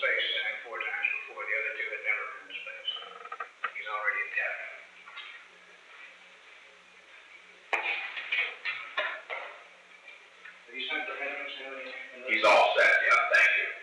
space, I think 4 times before. The other two had never been in space. He's already a captain. Have you sent the minutes and everything? He's all set, yeah, thank you.